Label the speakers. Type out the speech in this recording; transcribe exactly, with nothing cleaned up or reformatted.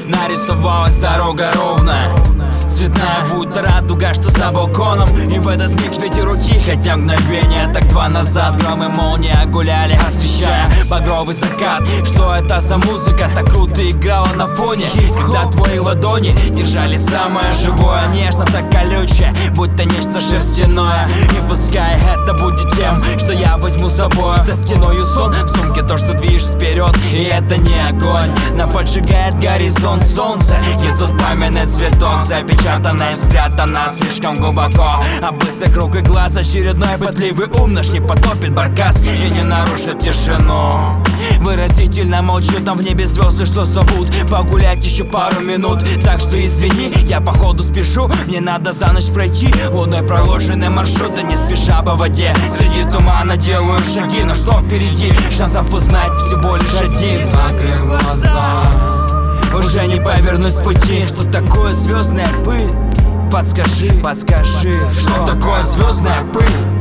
Speaker 1: нарисовалась дорога ровная, цветная, будто радуга, что за балконом. И в этот миг ветер утих, хотя мгновение так два назад гром и молния гуляли, освещая багровый закат. Что это за музыка так круто играла на фоне, когда твои ладони держали самое живое, нежно так колючее, будто нечто шерстяное. И пускай это будет тем, что я возьму с собой. За стеною сон, в сумке то, что движется вперед. И это не огонь, нам поджигает горизонт солнце. И тут пламенный цветок, запечатанный, спрятано слишком глубоко. А быстрых рук и глаз очередной пытливый ум наш не потопит баркас и не нарушит тишину. Выразительно молчу, там в небе звезды, что зовут погулять еще пару минут. Так что извини, я походу спешу, мне надо за ночь пройти луной проложенный маршрут, и не спеша по воде. Среди тумана делаю шаги, но что впереди? Шансов узнать всего лишь один. Закрыв глаза, уже не повернусь с пути. Что такое звездная пыль? Подскажи, подскажи, что такое звездная пыль?